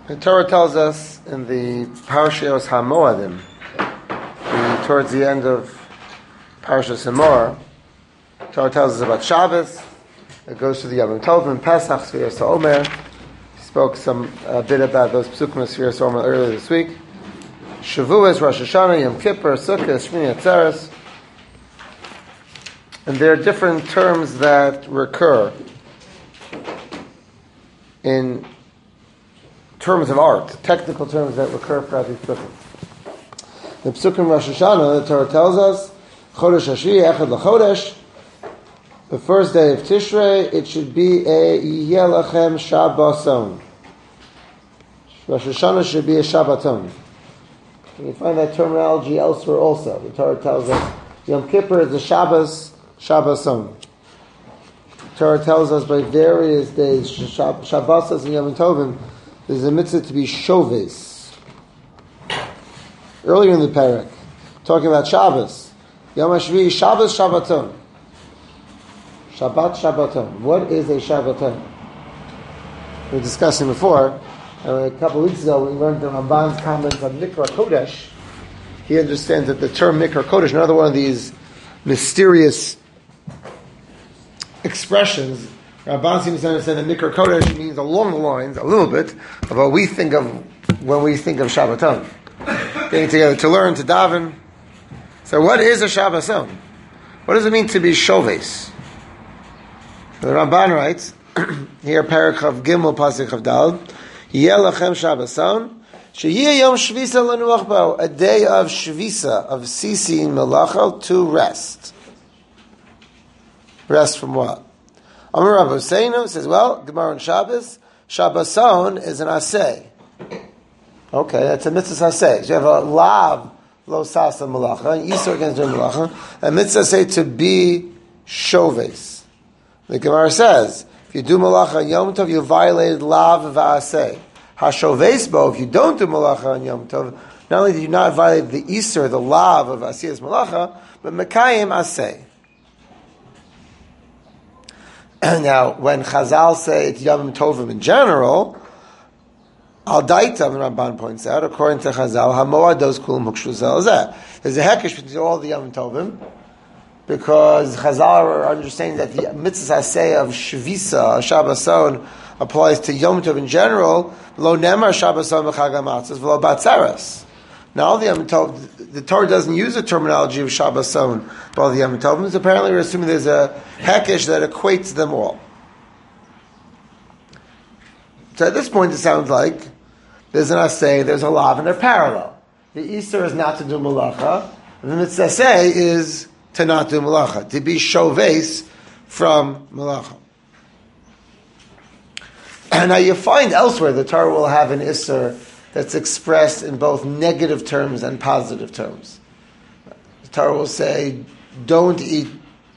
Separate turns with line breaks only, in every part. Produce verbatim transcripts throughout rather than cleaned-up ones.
The Torah tells us in the Parashas HaMoadim, the, towards the end of Parashas Emor, the Torah tells us about Shabbos. It goes to the Yom Tovim, Pesach, Sfiras HaOmer. We spoke some a bit about those Psukim of Sfiras HaOmer earlier this week. Shavuos, Rosh Hashanah, Yom Kippur, Sukkot, Shmini Atzeres. And there are different terms that recur in terms of art, technical terms that recur throughout these psukim. The psukim Rosh Hashanah, the Torah tells us, Chodesh Hashvi, Echad LaChodesh, the first day of Tishrei, it should be a Yeh Lachem Shabbaton. Rosh Hashanah should be a Shabbaton. You find that terminology elsewhere also. The Torah tells us Yom Kippur is the Shabbos, Shabbaton. The Torah tells us by various days, Shabbos and Yom Tovim, there's a mitzvah to be shoves. Earlier in the parak, talking about Shabbos, Yom HaShvi, Shabbos, Shabbaton. Shabbat, Shabbaton. What is a Shabbaton? We were discussing before, uh, a couple of weeks ago, we learned the Ramban's comments on Mikra Kodesh. He understands that the term Mikra Kodesh, another one of these mysterious expressions, Ramban seems to understand that Mikra Kodesh means along the lines, a little bit, of what we think of when we think of Shabbaton. Getting together to learn, to daven. So what is a Shabbaton? What does it mean to be shoves? The Ramban writes, here Parachav Gimel Pasuk Chav Dal, Yeh Lachem Shabbaton, Sheyeh Yom Shvisa Lanuach Bo, a day of Shvisa, of ceasing Melacha, to rest. Rest from what? Amar Rav Hosseinu says, well, Gemara on Shabbos, Shabbaton is an aseh. Okay, that's a mitzvah aseh. So you have a lav lo sasa malacha, and Yisur against doing malacha, a mitzvah aseh to be shoves. The Gemara says, if you do malacha on Yom Tov, you violated lav v'aseh. Hashoves bo, if you don't do malacha on Yom Tov, not only did you not violate the Yisur, the lav of asiyas malacha, but mekayim aseh. Now, when Chazal say it's Yom Tovim in general, Al Daita, the Ramban points out, according to Chazal, Hamoados Kulam Hukshu Zelzeh. There's a hekesh between all the Yom Tovim, because Chazal are understanding that the mitzvah aseh of Shvisa, Shabbaton, applies to Yom Tov in general, Lo Nemar Shabbaton B'Chag HaMatzos, V'lo Batzeres. Now the Yom Tov, the Torah doesn't use the terminology of Shabbaton for all the Yom Tovim. So apparently we're assuming there's a hekesh that equates them all. So at this point it sounds like there's an aseh, there's a lav, and they're parallel. The Easter is not to do malacha, and the mitzvah aseh is to not do malacha, to be shoves from malacha. And now you find elsewhere the Torah will have an Isser that's expressed in both negative terms and positive terms. The Torah will say, don't eat.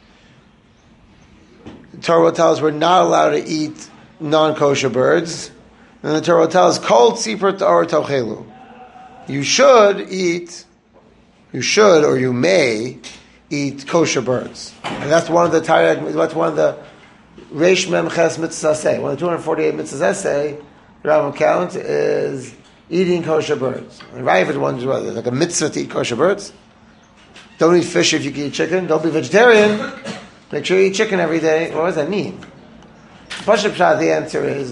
The Torah will tell us we're not allowed to eat non-kosher birds. And the Torah will tell us, Kol tzipor ta'or tochelu. You should eat, you should or you may eat kosher birds. And that's one of the Tarek, that's one of the Reish Mem Ches mitzvahs say. One of the two hundred forty-eight mitzvahs say, the Rambam count is eating kosher birds. And Ravid wonders whether there's like a mitzvah to eat kosher birds. Don't eat fish if you can eat chicken. Don't be vegetarian. Make sure you eat chicken every day. What does that mean? Pashup Shah, the answer is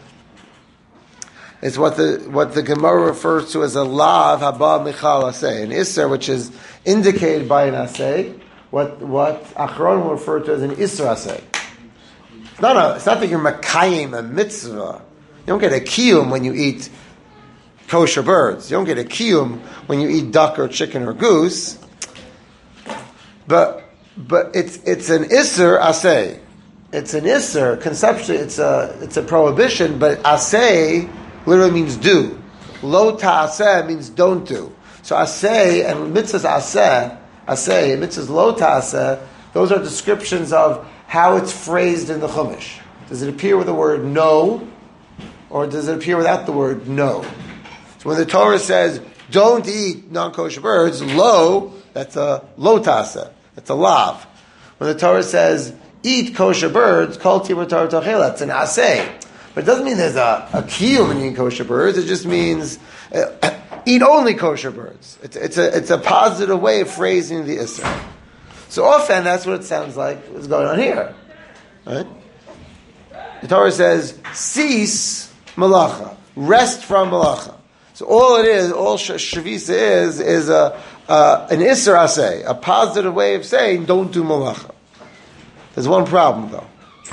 it's what the what the Gemara refers to as a lav haba michal aseh, an isser which is indicated by an aseh. What what Achron will refer to as an isser aseh. It's not a, it's not that you're makayim a mitzvah. You don't get a kiyum when you eat kosher birds. You don't get a kiyum when you eat duck or chicken or goose. But but it's it's an isser aseh. It's an isser conceptually. It's a it's a prohibition. But aseh literally means do. Lo ta'aseh means don't do. So aseh and mitzvahs aseh aseh and mitzvahs lo ta'aseh. Those are descriptions of how it's phrased in the Chumash. Does it appear with the word no, or does it appear without the word no? So when the Torah says, don't eat non-kosher birds, lo, that's a lo tasa, that's a lav. When the Torah says, eat kosher birds, kol tzipor ta'or tochelu, that's an aseh. But it doesn't mean there's a, a kiyum in eating kosher birds. It just means uh, eat only kosher birds. It's, it's, a, it's a positive way of phrasing the Isser. So often that's what it sounds like is going on here. Right? The Torah says, cease malacha. Rest from malacha. So all it is, all shavisa is, is a, uh, an Isser aseh, a positive way of saying, don't do malacha. There's one problem though.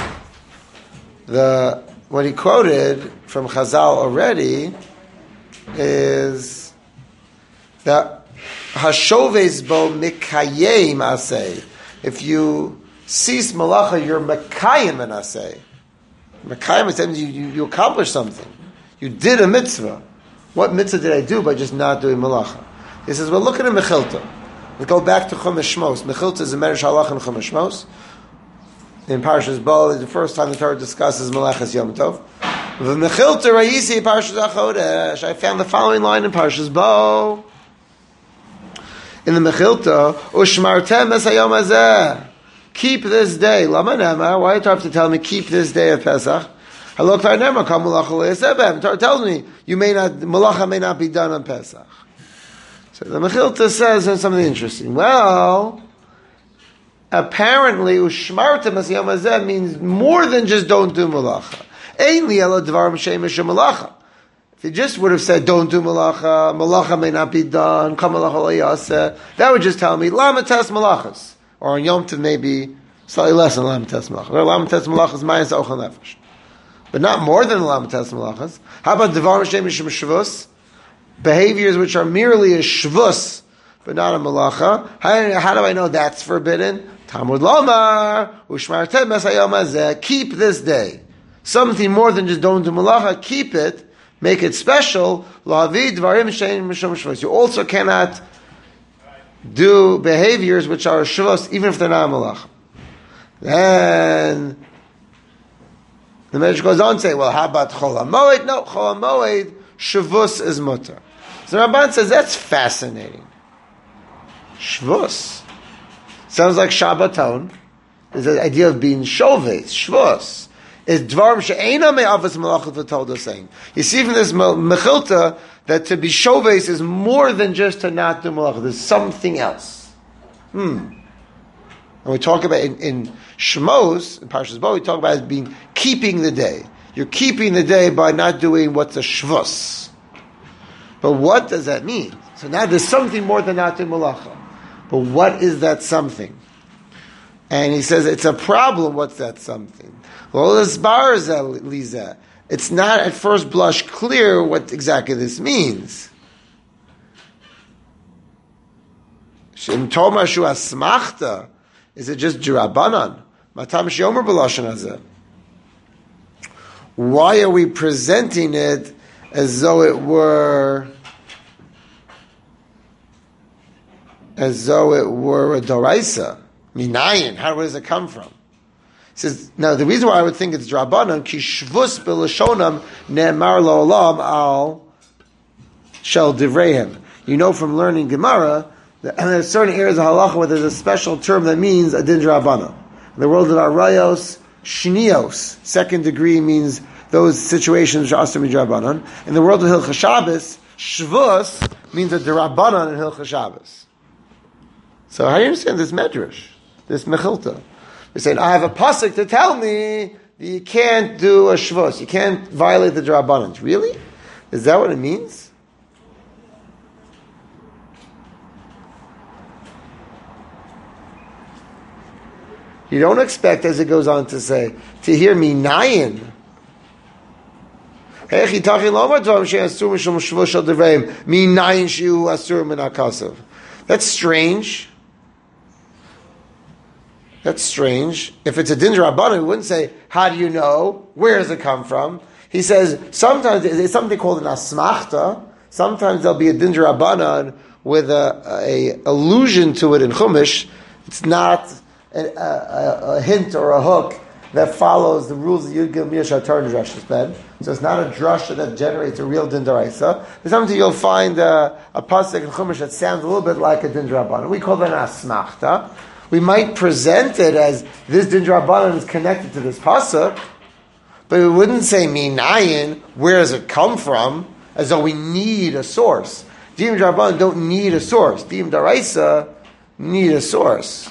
The what he quoted from Chazal already is that hashoves bo mikayim aseh. If you cease malacha, you're mekayim an aseh. Mekayim is you, you you accomplish something. You did a mitzvah. What mitzvah did I do by just not doing malacha? He says, well, look at a Mechilta. We go back to Chumash Shmos. Mechilta is a Medrash Halach in Chumash Shmos. In Parshas Bo, the first time the Torah discusses Malachas Yom Tov. The Mechilta Ra'isi Parshas Achodesh. I found the following line in Parshas Bo. In the Mechilta, Ushmartem es hayom hazeh. Keep this day. Lama nema. Why do you have to tell me keep this day of Pesach? Halok v'arnema kam malacha le'esebem. Torah tells me you may not malacha may not be done on Pesach. So the Mechilta says something interesting. Well, apparently ushmartem es hayom hazeh means more than just don't do malacha. Ein li ela dvar m'shemish malacha. If he just would have said don't do malacha, malacha may not be done, kam malacha le'yaseh, that would just tell me lama tes malachas. Or on Yom Tov maybe slightly less than lama tes malachas. Or lama tes malachas minus ochel nefesh. But not more than lama tes malachas. How about devar m'shem mishum shvus? Behaviors which are merely a shvus, but not a malacha. How, how do I know that's forbidden? Talmud lomar, ushmartem es hayom hazeh, keep this day. Something more than just don't do malacha, keep it, make it special. Lahavi dvarim shein mishum shvus. You also cannot do behaviors which are shvus, even if they're not malacha. Then the Medrash goes on to say, well, how about Chol HaMoed? No, Chol HaMoed, Shavus is mutter. So Ramban says, that's fascinating. Shvus. Sounds like Shabbaton. There's the idea of being Shoves, Shvus. Is Dvarim she'ena me'avas malachot v'tolda saying. You see from this Mechilta that to be Shoves is more than just to not do malachot. There's something else. Hmm. And we talk about in, in Shmos, in Parshas Bo, we talk about it as being keeping the day. You're keeping the day by not doing what's a shvus. But what does that mean? So now there's something more than not doing malacha. But what is that something? And he says it's a problem. What's that something? Well, it's not at first blush clear what exactly this means. Shem Toma Shu Asmachta. Is it just Jirabanan? Matam Shomer B'Lashon Hazeh. Why are we presenting it as though it were, as though it were a Doraisa? Minayin. How does it come from? He says, now the reason why I would think it's Jirabanan, ki shvus b'lashonam ne'emar la'olam al shel divreihem. You know from learning Gemara, and there's certain areas of halacha where there's a special term that means a din drabana. In the world of arayos, shnios, second degree means those situations which are asur midrabanan. In the world of Hilchos Shabbos, shvus means a derabanan in Hilchos Shabbos. So how do you understand this medrash, this mechilta? They're saying, I have a pasuk to tell me that you can't do a shvus, you can't violate the derabanans. Really? Is that what it means? You don't expect, as it goes on to say, to hear me nayin. That's strange. That's strange. If it's a din rabbanan, we wouldn't say, how do you know? Where does it come from? He says, sometimes there's something called an asmachta. Sometimes there'll be a din rabbanan with a, a allusion to it in Chumash. It's not A, a, a hint or a hook that follows the rules of Yud Gil Mir Shatar and Drash's bed. So it's not a drasha that generates a real din daraisa. But sometimes you'll find a, a pasuk in Chumash that sounds a little bit like a din drabanan. We call that an asmachta. We might present it as this din drabanan is connected to this pasuk, But it wouldn't say minayin, where does it come from, as though we need a source. Dim Drabanan don't need a source. Dim Daraisa need a source.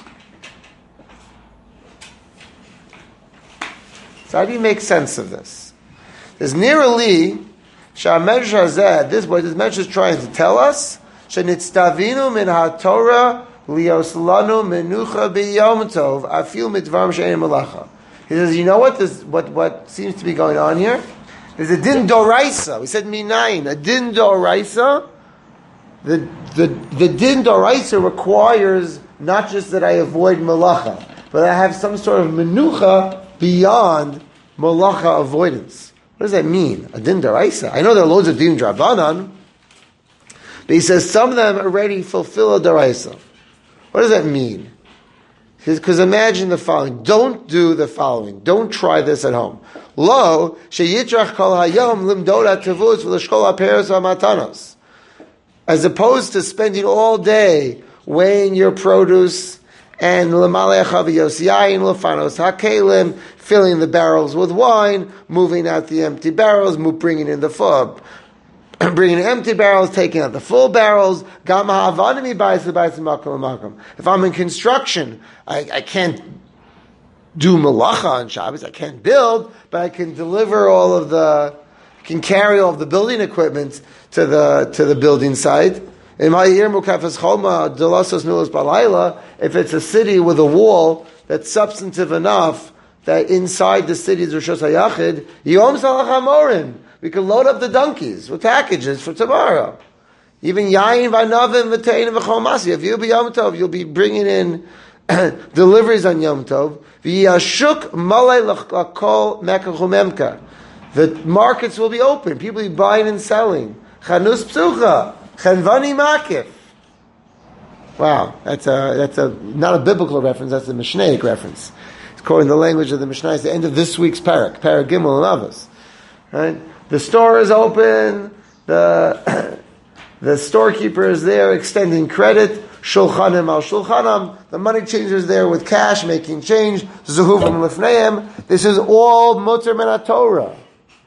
So how do you make sense of this? There's nearly Shamesh Hazeh, this what this Medrash is trying to tell us, Shenitztavinu min haTorah lios lanu menucha b'yom tov afil midvarim she'ein malacha. He says, you know what this what, what seems to be going on here? There's a din doraisa. We said minayin. A din doraisa. The the the din doraisa requires not just that I avoid malacha, but I have some sort of menucha beyond malacha avoidance. What does that mean? A din doraisa. I know there are loads of din drabanan, but he says some of them already fulfill a doraisa. What does that mean? Because imagine the following. Don't do the following. Don't try this at home. Lo sheyitrach kol hayom limdod hatavus v'leshkol haperos v'matanos. As opposed to spending all day weighing your produce and l'malei chaviyos yayin lefanos hakelim, filling the barrels with wine, moving out the empty barrels, bringing in the full, bringing in empty barrels, taking out the full barrels. If I'm in construction, I, I can't do malacha on Shabbos. I can't build, but I can deliver all of the, can carry all of the building equipment to the to the building site. If it's a city with a wall that's substantive enough that inside the city is Rosh Hayachid, Yom Salach HaMorim. We can load up the donkeys with packages for tomorrow. Even Yain Vanavim V'Tein V'Chol Masi. If you'll be Yom Tov, you'll be bringing in deliveries on Yom Tov. V'Yashuk Malay L'Kol Mekach Umemka. The markets will be open. People will be buying and selling. Chanus Psucha. Chanvani Makif. Wow, that's a that's a not a biblical reference. That's a Mishnaic reference. It's quoting the language of the Mishnah. It's the end of this week's parak, Parak Gimel and Avos. Right? The store is open. The the storekeeper is there extending credit. Shulchanim al shulchanam. The money changer is there with cash, making change. Zuhuvim lifneim. This is all muter min Torah.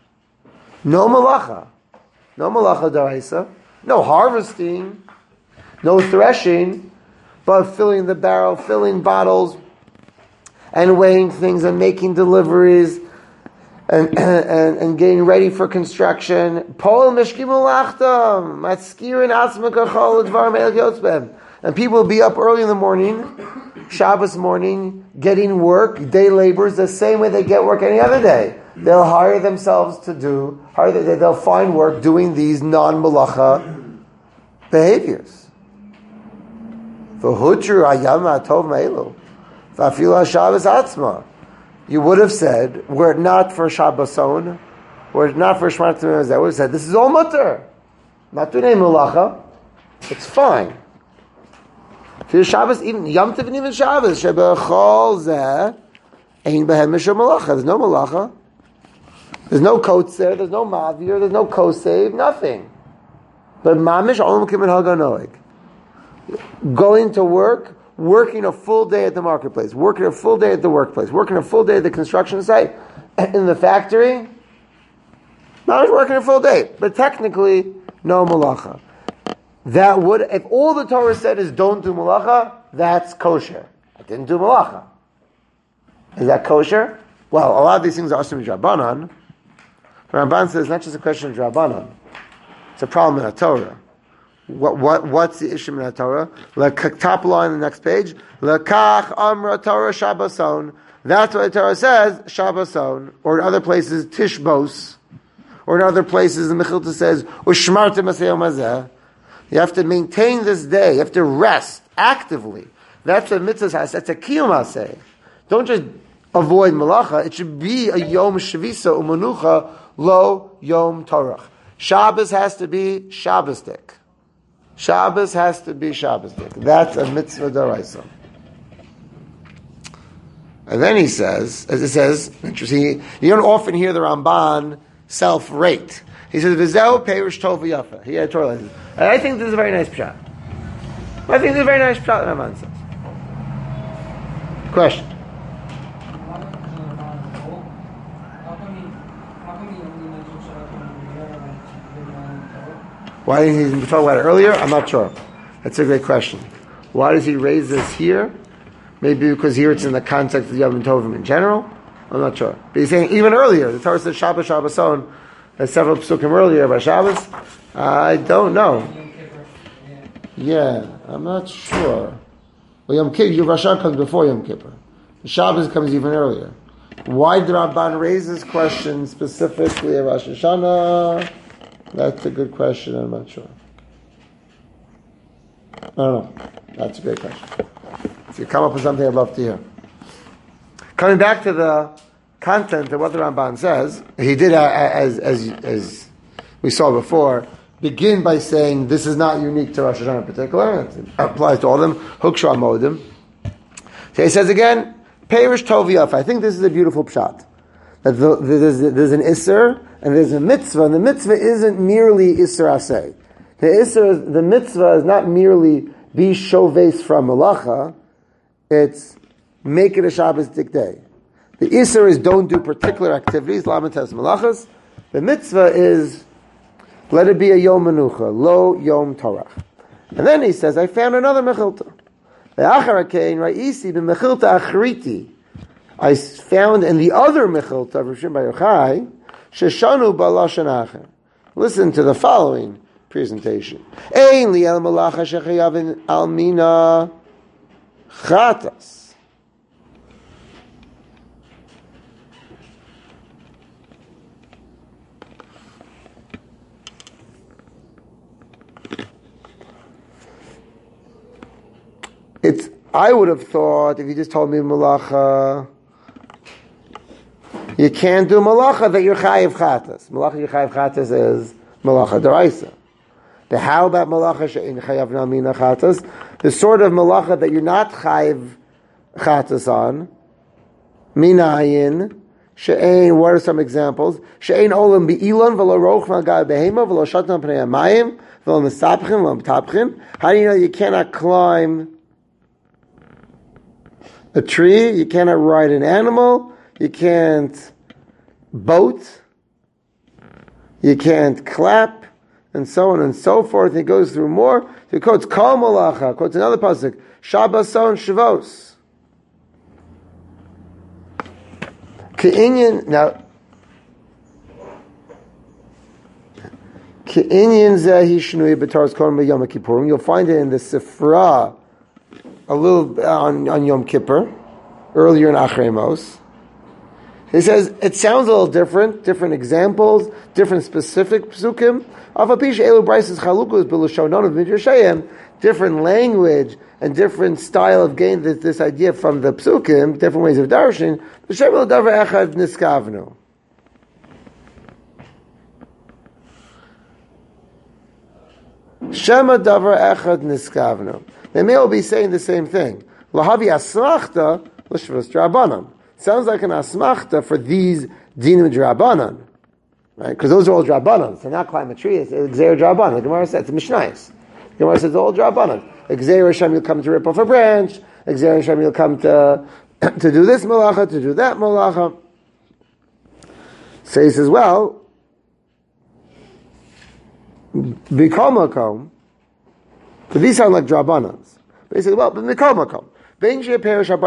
No malacha. No malacha daraisa. No harvesting. No threshing. But filling the barrel, filling bottles, and weighing things and making deliveries. And, and and getting ready for construction. Pol mishkim ulachtam matskirin atzmakachol dvar me'el yotzbem. And people will be up early in the morning, Shabbos morning, getting work, day laborers, the same way they get work any other day. They'll hire themselves to do, hire, they'll find work doing these non-malacha behaviors. V'hutru hayam atov me'elu v'afilu haShabbos atzma. You would have said, were it not for Shabboson, were it not for Shmat Tzimah, I would have said, this is all mutter. Not to name Mulacha. It's fine. For Shabbos, even Yom Tov and even Shabbos, Shebechol Zeh, Ein Behem Mishum Malacha. There's no Malacha. There's no coats there, there's no Mavir, there's no Kosev, nothing. But Mamish Olam Kimin Haganoig. Going to work, working a full day at the marketplace, working a full day at the workplace, working a full day at the construction site, in the factory, not working a full day, but technically, no malacha. That would, if all the Torah said is don't do malacha, that's kosher. I didn't do malacha. Is that kosher? Well, a lot of these things are asur midrabanan. Ramban says it's not just a question of drabanan. It's a problem in the Torah. What what what's the issue in the Torah? The top line on the next page. Lekach amra Torah Shabboson. That's what the Torah says. Shabboson, or in other places Tishbos, or in other places the Mechilta says Ushmartem Asayom Hazeh. You have to maintain this day. You have to rest actively. That's a mitzvah has. That's a kiyum asay. Don't just avoid malacha. It should be a yom shvisa umanucha lo yom torach. Shabbos has to be Shabbosdik. Shabbos has to be Shabbosdik. That's a mitzvah d'oraisa. And then he says, as it says, interesting, you don't often hear the Ramban self-rate. He says, V'zeu perish tov v'yafa. He editorializes. And I think this is a very nice pshat. I think this is a very nice pshat that Ramban says. Question. Why didn't he talk about it earlier? I'm not sure. That's a great question. Why does he raise this here? Maybe because here it's in the context of Yom Tovim in general. I'm not sure. But he's saying even earlier. The Torah says Shabbos, Shabboson. There's several psukim earlier about Shabbos. I don't know. Yeah, I'm not sure. Well, Yom Kippur, Rosh Hashanah comes before Yom Kippur. The Shabbos comes even earlier. Why did Ramban raise this question specifically at Rosh Hashanah? That's a good question. I'm not sure. I don't know. That's a great question. If you come up with something, I'd love to hear. Coming back to the content of what the Ramban says, he did, uh, as, as, as we saw before, begin by saying this is not unique to Rosh Hashanah in particular. It applies to all of them. Huksha Modim. So he says again, Perish Tov Yaf. I think this is a beautiful pshat. That the, there's, there's an Isser and there's a mitzvah, and the mitzvah isn't merely Isser Aseh. The Isser, the mitzvah is not merely be shoves from Malacha, it's make it a Shabbos dik day. The Isser is don't do particular activities, Lamates Malachas. The mitzvah is let it be a Yom Menucha, Lo Yom Torah. And then he says, I found another Mechilta. I found in the other Mechilta of Rishon Bar Yochai, Sheshanu Balashon Acher. Listen to the following presentation. Ein li el malacha shechayavin almina chatas. It's, I would have thought, if you just told me malacha, you can't do malacha that you're chayiv chatas. Malacha you're chayiv chatas is malacha deraisa. But how about malacha she'in chayav nalmina chatas? The sort of malacha that you're not chayiv chatas on, minayin, she'in, what are some examples? She'in olam bi'ilon v'lo roch v'al behema v'lo shatan pnei hamayim v'lo mesapchin v'lo metapchin. How do you know you cannot climb a tree? You cannot ride an animal. You can't boat. You can't clap, and so on and so forth. He goes through more. He quotes Kol Malacha, quotes another pasuk, Shabboson Shavos. Ke'inyan, now, Ke'inyan Zehi Shnui B'Taras Kohen B'Yom Kippurim. You'll find it in the Sifra, a little on, on Yom Kippur, earlier in Achrei Mos. He says, it sounds a little different, different examples, different specific psukim. Different language and different style of gain this, this idea from the psukim, different ways of darshan. Shema davar echad niskavnu. They may all be saying the same thing. Lahavi asmachta l'shvus drabanan. Sounds like an asmachta for these dinim drabanan, right? Because those are all drabanan. So not climb a tree. It's Gzeir drabanan. The Gemara says it's Mishnayos. The Gemara says it's all drabanan. Gzeir Hashem, you'll come to rip off a branch. Gzeir Hashem, you'll come to to do this malacha, to do that malacha. So he says, well, b'kol makom. So these sound like drabanans. But he says, well, but b'kol makom. Whether the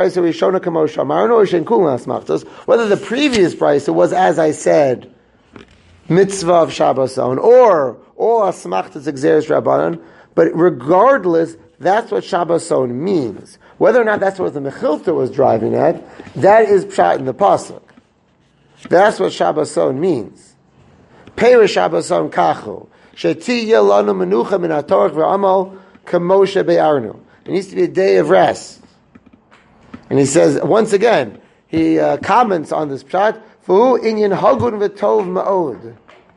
previous brisa was, as I said, mitzvah of Shabboson, or all asmachtas exeris rabbanon, but regardless, that's what Shabboson means. Whether or not that's what the Mechilta was driving at, that is pshat in the pasuk. That's what Shabboson means. Perish Shabboson kachu shetiya lanu menucha min hatorach v'amal kamoshe be'arnu. It needs to be a day of rest. And he says, once again, he uh, comments on this pshat, Fuhu inyan hagun v'tov ma'od.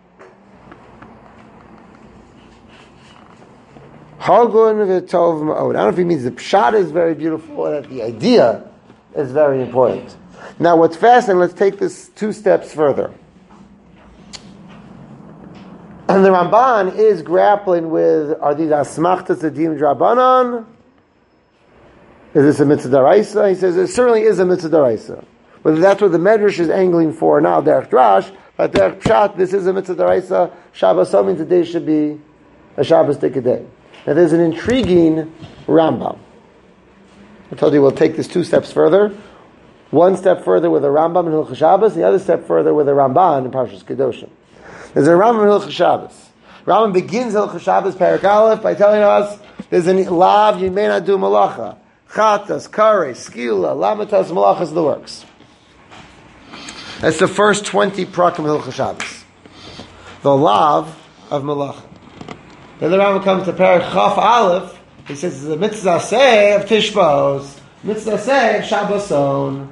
Hagun v'tov ma'od. I don't know if he means the pshat is very beautiful or that the idea is very important. Now what's fascinating, let's take this two steps further. And the Ramban is grappling with, are these asmachtas adim drabanan? Is this a mitzvah daraisa? He says it certainly is a mitzvah daraisa. Whether that's what the Medrash is angling for now, derech drash, but derech pshat, this is a mitzvah daraisa. Shabboson means the day should be a Shabbos Dikadei. Now there's an intriguing Rambam. I told you we'll take this two steps further. One step further with a Rambam in Hilchos Shabbos, the other step further with a Ramban in Parshas Kedoshim. There's a Rambam in Hilchos Shabbos. Rambam begins Hilchos Shabbos Perek Aleph by telling us there's a lav you may not do malacha. Chatas, kare, skila, lamatas, malachas, the works. That's the first twenty prakim of Hilchos Shabbos. The lav of malacha. Then the Rambam comes to Perek Chaf Aleph. He says it's a mitzvah say of Tishbos, mitzvah say of Shabboson.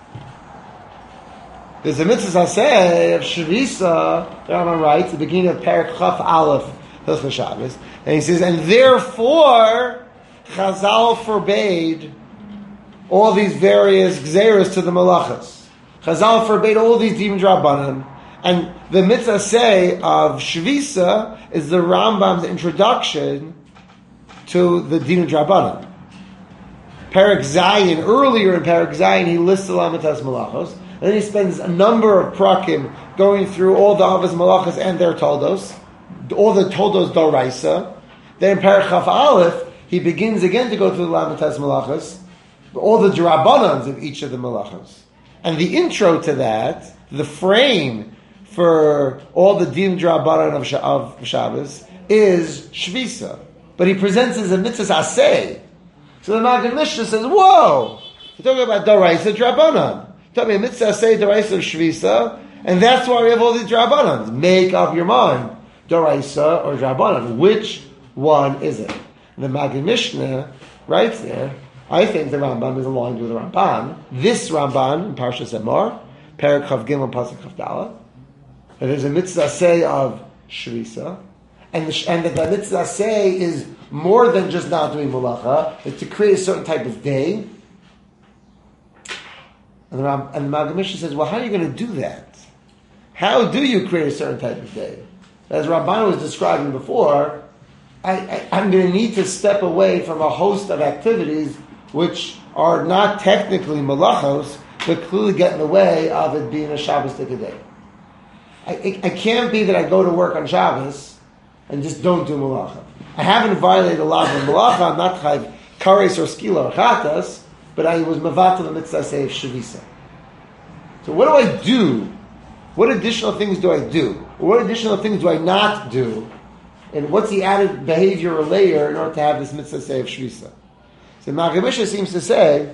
There's a mitzvah say of Shavisa. The Rambam writes at the beginning of Perek Chaf Aleph Hilchos Shabbos, and he says, and therefore Chazal forbade all these various gzeros to the malachas. Chazal forbade all these demon drabanan, and the mitzvah say of Shvisa is the Rambam's introduction to the demon drabanan. Perek Zayin, earlier in Perek Zayin, he lists the lamatas malachos, and then he spends a number of prakim going through all the avos malachas and their toldos, all the toldos doraisa. Then in Perek Chaf Aleph, he begins again to go through the lamatas malachas, all the drabanans of each of the malachas. And the intro to that, the frame for all the din drabanan of, of Shabbos is Shvisa. But he presents as a mitzvah aseh. So the Magen Mishnah says, whoa, you're talking about Doraisa Drabanan. You're talking about mitzvah aseh, Doraisa Shvisa, and that's why we have all these Drabanans. Make up your mind, Doraisa or Drabanan. Which one is it? The Magen Mishnah writes there, I think the Rambam is aligned with the Ramban. This Ramban in Parshas Emor, Perek Chav Gimel Pasuk Chav Dalet, and there's a mitzvah say of Shvisa, and the, and that the mitzvah say is more than just not doing malacha, it's to create a certain type of day. And the, Ram, and the Magen Mishnah says, well, how are you going to do that? How do you create a certain type of day? As Ramban was describing before, I, I, I'm going to need to step away from a host of activities which are not technically malachos, but clearly get in the way of it being a Shabbos Dikadei. I, it, it can't be that I go to work on Shabbos and just don't do malacha. I haven't violated a lot of malacha. I'm not chayv kares or skila or chatas, but I was mavatal the mitzvah say of shavisa. So what do I do? What additional things do I do? Or what additional things do I not do? And what's the added behavior or layer in order to have this mitzvah say of shavisa? So Magen Mishnah seems to say,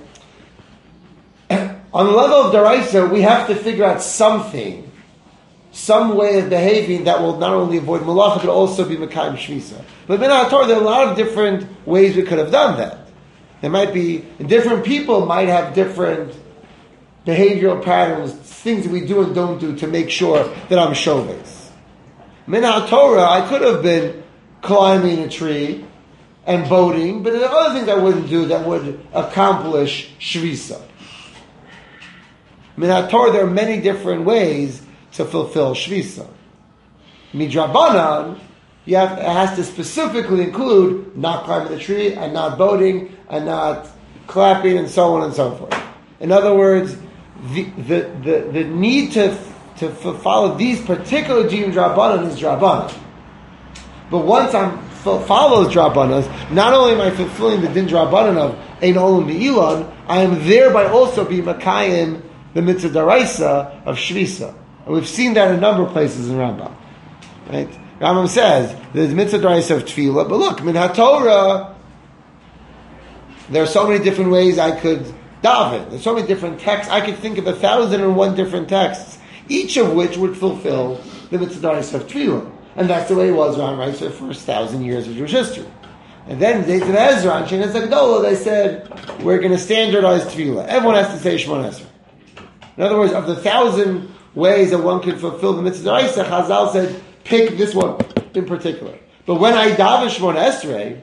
on the level of deraisa, we have to figure out something, some way of behaving that will not only avoid malacha, but also be mekayim shvisa. But in our Torah, there are a lot of different ways we could have done that. There might be, different people might have different behavioral patterns, things that we do and don't do to make sure that I'm shoves. In our Torah, I could have been climbing a tree and boating, but there are other things I wouldn't do that would accomplish shvisa. In our Torah, there are many different ways to fulfill shvisa. Midrabanan, you have, it has to specifically include not climbing the tree and not boating and not clapping and so on and so forth. In other words, the the, the, the need to to follow these particular din drabanan is drabanan. But once I'm follow drabanas, not only am I fulfilling the din drabanan of ein olam v'ilon, I am thereby also being makayim the mitzvah daraisa of shvisa. And we've seen that in a number of places in Rambam. Right? Rambam says there's mitzvah daraisa of tefillah, but look, min haTorah, there are so many different ways I could daven. There's so many different texts. I could think of a thousand and one different texts, each of which would fulfill the mitzvah daraisa of tefillah. And that's the way it was around right for the first thousand years of Jewish history. And then in the days of Ezra, and Shenas HaGedolah, they said, we're going to standardize tefillah. Everyone has to say Shemona Esrei. In other words, of the thousand ways that one could fulfill the mitzvah daraisa, Chazal said, pick this one in particular. But when I daven Shemona Esrei,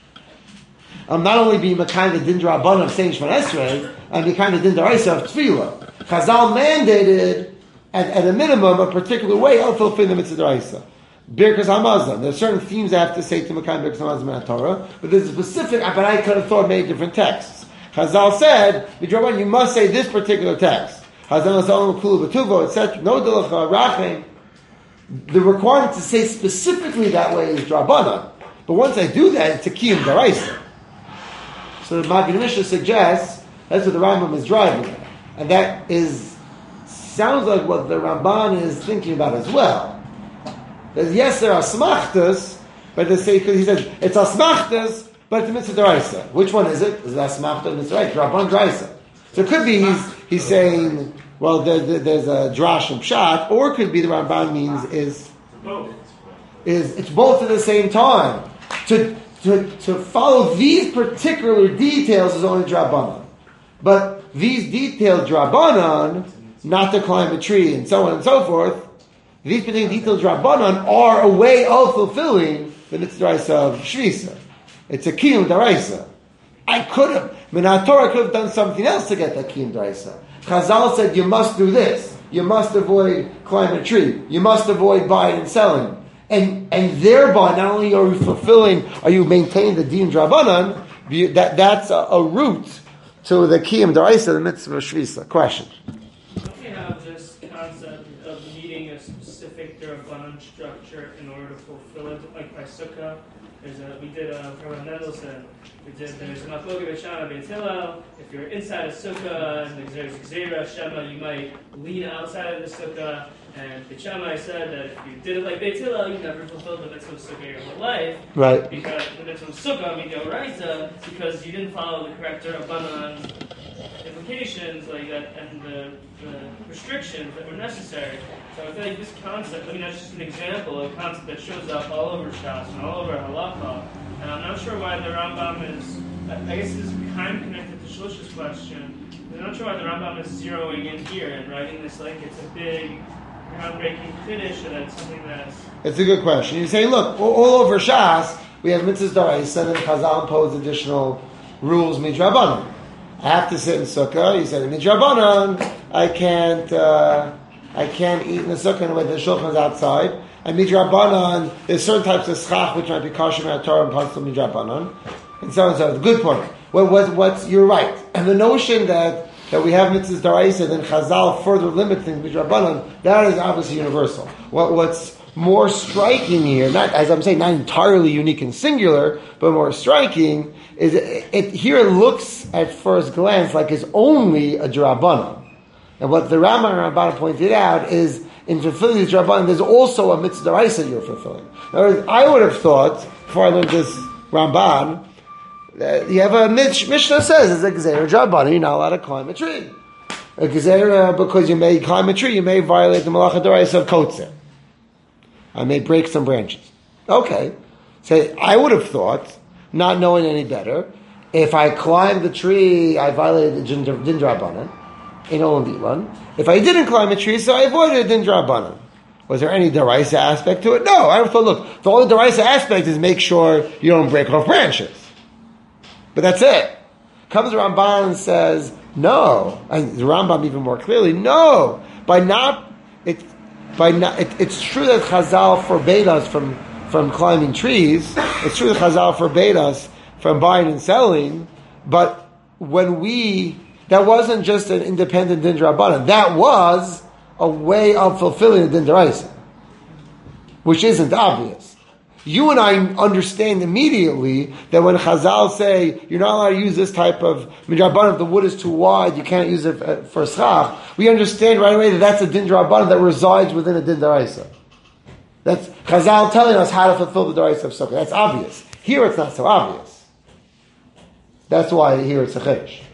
I'm not only being kind of din drabanan of saying Shemona Esrei, I'm being kind of din daraisa of tefillah. Chazal mandated, at, at a minimum, a particular way of fulfilling the mitzvah daraisa. Birkas Hamazon. There are certain themes I have to say to Makayim Birkas Hamazon in Torah, but there's a specific, but I could have thought many different texts. Chazal said, you must say this particular text. Chazal Zalom Kulu B'Tuvo, et cetera. No Delacha Rachem. The requirement to say specifically that way is Drabanan. But once I do that, it's a kiyum daraisa. So the Maggid Mishnah suggests that's what the Rambam is driving at. And that is, sounds like what the Ramban is thinking about as well. That yes, there are smachtas, but they say, because he says, it's asmachtas, but it's a mitzvah daraisa. Which one is it? Is it asmachta or mitzvah daraisa? Rabban daraisa. So it could be he's, he's saying, well, there, there, there's a drash and pshat, or it could be the Ramban means is, is it's both at the same time. To, to, to follow these particular details is only drabanan. But these detailed drabanan, not to climb a tree and so on and so forth, these particular detailed drabanan are a way of fulfilling the mitzvah of shvisa. It's a kiyum daraisa. I could have, Minatora could have done something else to get that kiyum daraisa. Chazal said you must do this. You must avoid climbing a tree. You must avoid buying and selling. And and thereby, not only are you fulfilling, are you maintaining the din drabanan, that, that's a, a route to the kiyum daraisa, the mitzvah of shvisa. Question.
Don't we have this concept of needing a specific drabanan structure in order to fulfill it, like by sukkah? There's a, we did a, from Mendelsohn, we did, there's a machloket b'shana b'Beit Hillel. If you're inside a sukkah and there's Gzeira Shema, you might lean outside of the sukkah. And Beit Shammai said that if you did it like Beit Hillel, you never fulfilled the mitzvah of sukkah your whole life.
Right.
Because the mitzvah of sukkah, midoraisa, because you didn't follow the correct Rabbanan implications like that and the, the restrictions that were necessary. So I feel like this concept, I mean, that's just an example of a concept that shows up all over Shas and all over Halakha. And I'm not sure why the Rambam is, I guess this is kind of connected to Shlosh's question. I'm not sure why the Rambam is zeroing in here and writing this like it's a big, groundbreaking finish, or that's something that's...
It's a good question. You say, look, all, all over Shas, we have mitzvahs daraisa, and Chazal imposed additional rules midrabanan. I have to sit in sukkah. You said midrabanan, I can't, uh, I can't eat in the sukkah in the way the shulchan is outside. And midrabanan, there's certain types of schach which might be kosher at Torah and possible midrabanan, and so on and so on. Good point. What, what, what's you're right, and the notion that that we have mitzvahs daraisa, then Chazal further limit things midrabanan, that is obviously universal. What, what's more striking here, not as I'm saying, not entirely unique and singular, but more striking, is it, it here it looks at first glance like it's only a drabanan. And what the Rambam and Ramban pointed out is, in fulfilling the drabanan, there's also a mitzvah daraisa you're fulfilling. In other words, I would have thought, before I learned this Ramban, Uh, you have a Mish, Mishnah says it's a Gzeira Drabanan, you're not allowed to climb a tree. A Gzeira, because you may climb a tree, you may violate the Malacha D'Oraisa of Kotzer. I may break some branches. Okay. So I would have thought, not knowing any better, if I climbed the tree, I violated the Din Drabanan, in Olam Ditlan. If I didn't climb a tree, so I avoided Din Drabanan. Was there any D'Oraisa aspect to it? No. I thought, look, the only D'Oraisa aspect is make sure you don't break off branches. But that's it. Comes the Ramban and says, no. And the Rambam even more clearly, no. By not, it, by not, it, it's true that Chazal forbade us from, from climbing trees. It's true that Chazal forbade us from buying and selling. But when we, that wasn't just an independent Din Drabanan. That was a way of fulfilling the Din D'Oraisa, which isn't obvious. You and I understand immediately that when Chazal say you're not allowed to use this type of midrabanan, if the wood is too wide, you can't use it for schach. We understand right away that that's a din drabanan that resides within a din daraisa. That's Chazal telling us how to fulfill the daraisa of sukkah. That's obvious. Here it's not so obvious. That's why here it's a chiddush.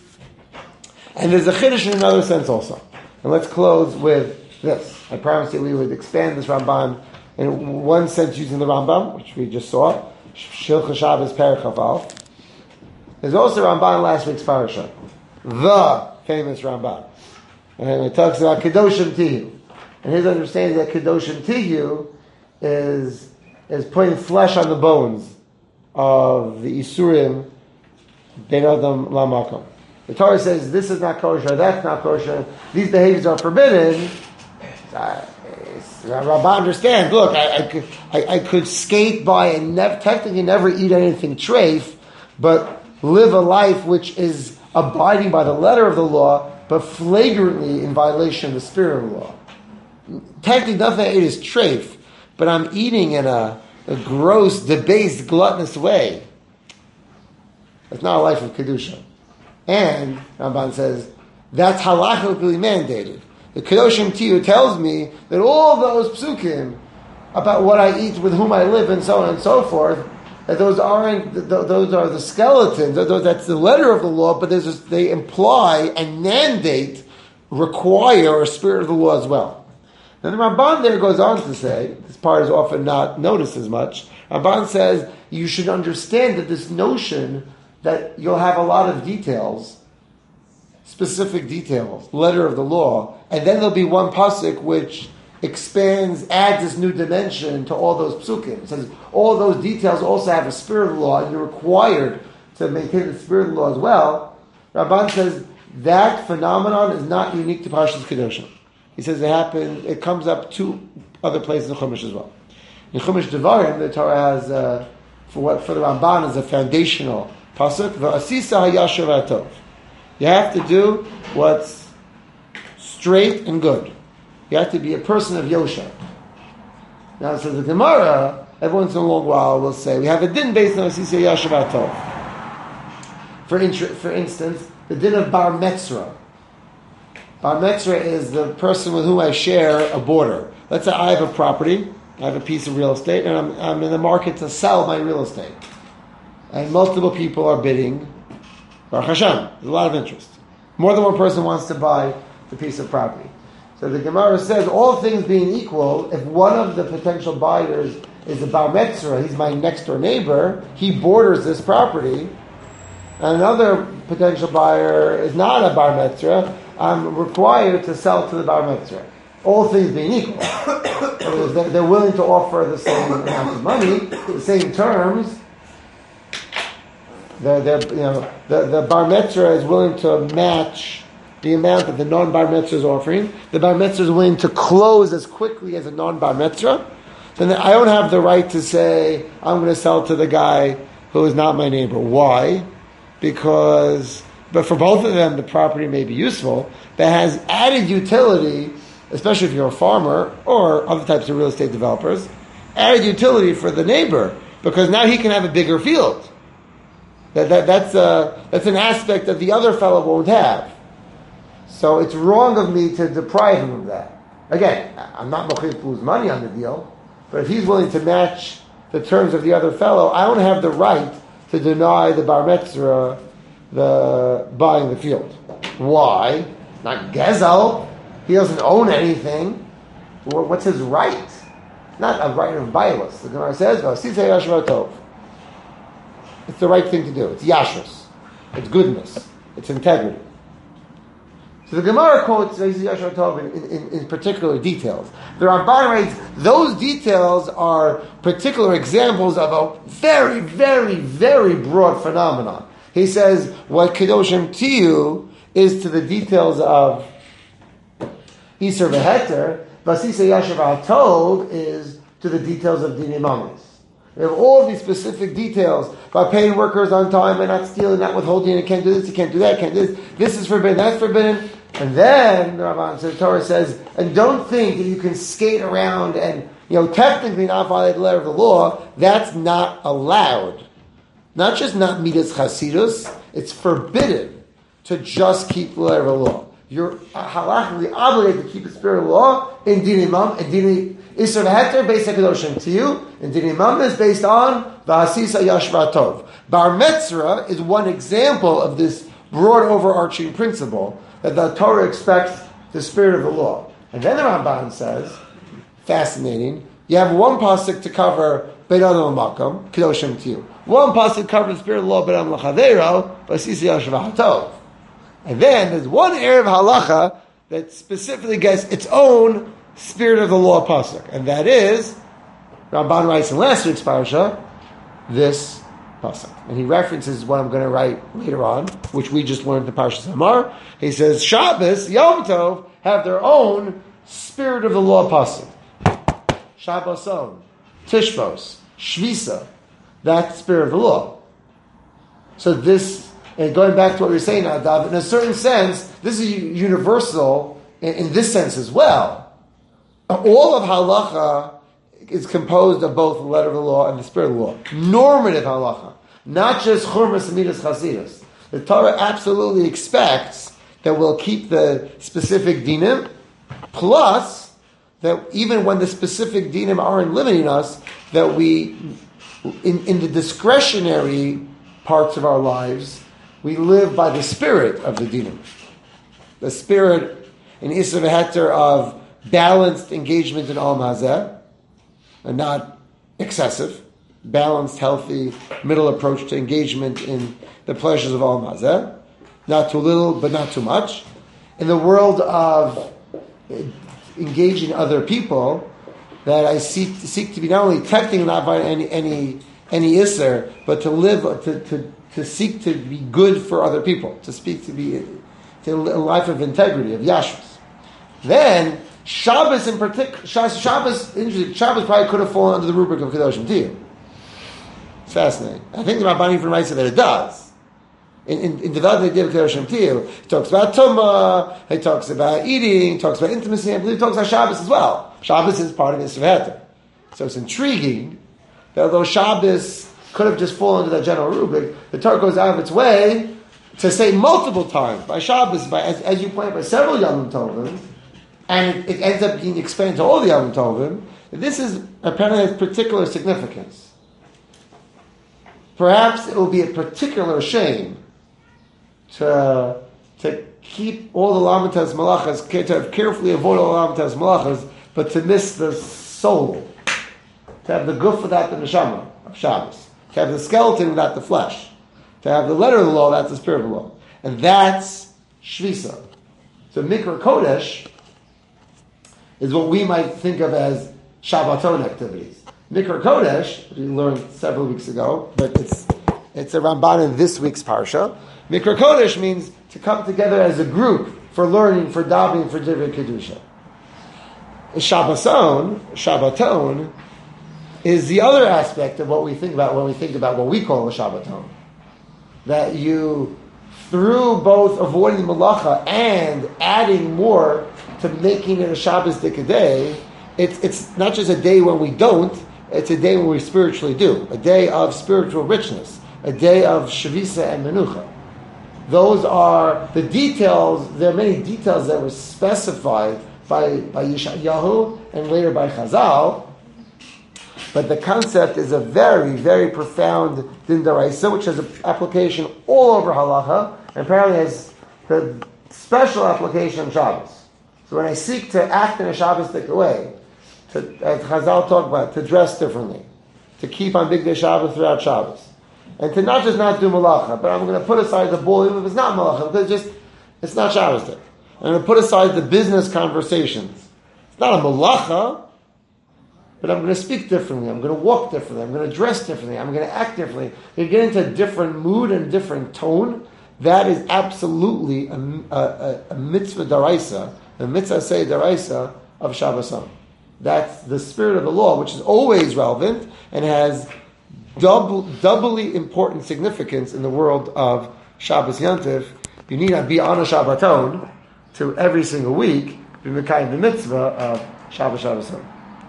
And there's a chiddush in another sense also. And let's close with this. I promised you we would expand this Ramban in one sense using the Rambam, which we just saw, Shilcha Shabbos Perek Chaval. There's also Ramban last week's parasha, the famous Ramban, and it talks about Kedoshim Tihu, and his understanding that Kedoshim Tihu is is putting flesh on the bones of the Isurim Ben Adam Lamakom. The Torah says this is not kosher, that's not kosher, these behaviors are forbidden. Uh, Rabbi understands, look, I, I, could, I, I could skate by and nev- technically never eat anything treif, but live a life which is abiding by the letter of the law, but flagrantly in violation of the spirit of the law. Technically, nothing I ate is treif, but I'm eating in a a gross, debased, gluttonous way. That's not a life of Kedusha. And, Ramban says, that's halachically mandated. The Kedoshim Tiyu tells me that all those psukim about what I eat, with whom I live, and so on and so forth, that those aren't, those are the skeletons, that's the letter of the law, but there's just, they imply and mandate, require a spirit of the law as well. Now the Ramban there goes on to say, this part is often not noticed as much, Ramban says, you should understand that this notion that you'll have a lot of details, specific details, letter of the law, and then there'll be one pasuk which expands, adds this new dimension to all those psukim. It says all those details also have a spirit of the law, and you're required to maintain the spirit of the law as well. Ramban says that phenomenon is not unique to Parshas Kedoshim. He says it happens, it comes up two other places in Chumash as well. In Chumash Devarim, the Torah has, uh, for what for the Ramban is a foundational pasuk, V'asisa hayasher v'atov. You have to do what's straight and good. You have to be a person of Yosha. Now, so the Gemara, every once in a long while, will say, we have a din based on Asisa Yashav Tov. For, int- for instance, the din of Bar Metzra. Bar Metzra is the person with whom I share a border. Let's say I have a property, I have a piece of real estate, and I'm, I'm in the market to sell my real estate. And multiple people are bidding. Baruch Hashem, there's a lot of interest. More than one person wants to buy the piece of property. So the Gemara says, all things being equal, if one of the potential buyers is a Bar Metzra, he's my next door neighbor, he borders this property, and another potential buyer is not a Bar Metzra, I'm required to sell to the Bar Metzra. All things being equal. They're willing to offer the same amount of money, the same terms. They're, they're, you know, the, the Bar Metzra is willing to match the amount that the non-Bar Metzra is offering. The Bar Metzra is willing to close as quickly as a non-Bar Metzra. Then I don't have the right to say, I'm going to sell to the guy who is not my neighbor. Why? Because, but for both of them, the property may be useful, but has added utility, especially if you're a farmer or other types of real estate developers, added utility for the neighbor, because now he can have a bigger field. That, that, that's, a, that's an aspect that the other fellow won't have. So it's wrong of me to deprive him of that. Again, I'm not mochid to lose money on the deal, but if he's willing to match the terms of the other fellow, I don't have the right to deny the Bar Metzra the buying the field. Why? Not Gezel. He doesn't own anything. What's his right? Not a right of bias. The Gemara says, it's the right thing to do. It's yashrus. It's goodness. It's integrity. So the Gemara quotes Yashrut Tov in, in, in particular details. The Ramban writes, those details are particular examples of a very, very, very broad phenomenon. He says, what Kedoshim Tiyu is to the details of Iser V'Heter, Vasisa Yashav Tov is to the details of Dinei Mamis. We have all these specific details about paying workers on time and not stealing, not withholding, and can't do this, you can't do that, can't do this. This is forbidden, that's forbidden. And then the Ramban, so the Torah says, and don't think that you can skate around and, you know, technically not violate the letter of the law. That's not allowed. Not just not midas chasidus, it's forbidden to just keep the letter of the law. You're halachically obligated to keep the spirit of the law in Dinei Imam, and Dinei Isser V'Heter based on Kedoshim to you, and Dinei Imam is based on V'Hasisa Yashva Tov. Bar Metzra is one example of this broad overarching principle that the Torah expects the spirit of the law. And then the Ramban says, fascinating, you have one pasuk to cover Beit Adam Makom, Kedoshim to you. One pasuk to cover the spirit of the law, Beit Adam L'Chaveiro, V'Hasisa Yashva Tov. And then there's one area of halacha that specifically gets its own spirit of the law pasuk, and that is Ramban writes in last week's parasha this pasuk, and he references what I'm going to write later on, which we just learned in Parshas Hamar. He says Shabbos, Yom Tov have their own spirit of the law pasuk. Shabboson, Tishbos, Shvisa, that spirit of the law. So this. And going back to what we were saying now, David, in a certain sense, this is universal in, in this sense as well. All of halacha is composed of both the letter of the law and the spirit of the law. Normative halacha, not just churmas, midas, chasidus. The Torah absolutely expects that we'll keep the specific dinim, plus that even when the specific dinim aren't limiting us, that we, in, in the discretionary parts of our lives, we live by the spirit of the dinim. The spirit in Isra V'Heter of balanced engagement in Olam Hazeh, and not excessive, balanced, healthy, middle approach to engagement in the pleasures of Olam Hazeh, not too little, but not too much. In the world of engaging other people, that I seek, seek to be not only tempting and not by any any any Isser, but to live, to, to, to seek to be good for other people, to speak to be to a life of integrity, of yashus. Then Shabbos in particular, Shabbos, interesting, Shabbos probably could have fallen under the rubric of Kedoshim Tiyah. It's fascinating. I think the Rabbanim from Raisa that it does. In, in, in developing the idea of Kedoshim Tiyah, he talks about Tumah, he talks about eating, he talks about intimacy, I believe he talks about Shabbos as well. Shabbos is part of Isra V'Heter. So it's intriguing that although Shabbos could have just fallen under that general rubric, the Torah goes out of its way to say multiple times, by Shabbos, by, as, as you point out, by several Yom Tovim, and it, it ends up being expanded to all the Yom Tovim, this is apparently has particular significance. Perhaps it will be a particular shame to, to keep all the Lamitas Malachas, to carefully avoid all the Lamitas Malachas, but to miss the soul. To have the guf without the neshama of Shabbos. To have the skeleton without the flesh. To have the letter of the law without the spirit of the law. And that's Shvisa. So Mikra Kodesh is what we might think of as Shabbaton activities. Mikra Kodesh, we learned several weeks ago, but it's it's a Ramban in this week's Parsha. Mikra Kodesh means to come together as a group for learning, for davening, for Divrei Kedusha. Shabbaton, Shabbaton, is the other aspect of what we think about when we think about what we call a Shabbaton. That you, through both avoiding malacha and adding more to making it a Shabbos dik day, it's it's not just a day when we don't, it's a day when we spiritually do. A day of spiritual richness. A day of Shavisa and Menucha. Those are the details, there are many details that were specified by, by Yeshayahu and later by Chazal, but the concept is a very, very profound din d'oraisa, which has an application all over halacha, and apparently has the special application on Shabbos. So when I seek to act in a Shabbos-dik way, to, as Chazal talk about, to dress differently, to keep on Big Day Shabbos throughout Shabbos, and to not just not do malacha, but I'm going to put aside the bull, even if it's not malacha, because it's just, it's not Shabbos-dik. I'm going to put aside the business conversations. It's not a malacha, but I'm going to speak differently. I'm going to walk differently. I'm going to dress differently. I'm going to act differently. You get into a different mood and a different tone. That is absolutely a, a, a mitzvah daraisa, a mitzvah say daraisa of Shabboson. That's the spirit of the law, which is always relevant and has double, doubly important significance in the world of Shabbos Yantiv. You need not be on a Shabbaton to every single week be mekayim the mitzvah of Shabbos Shabboson.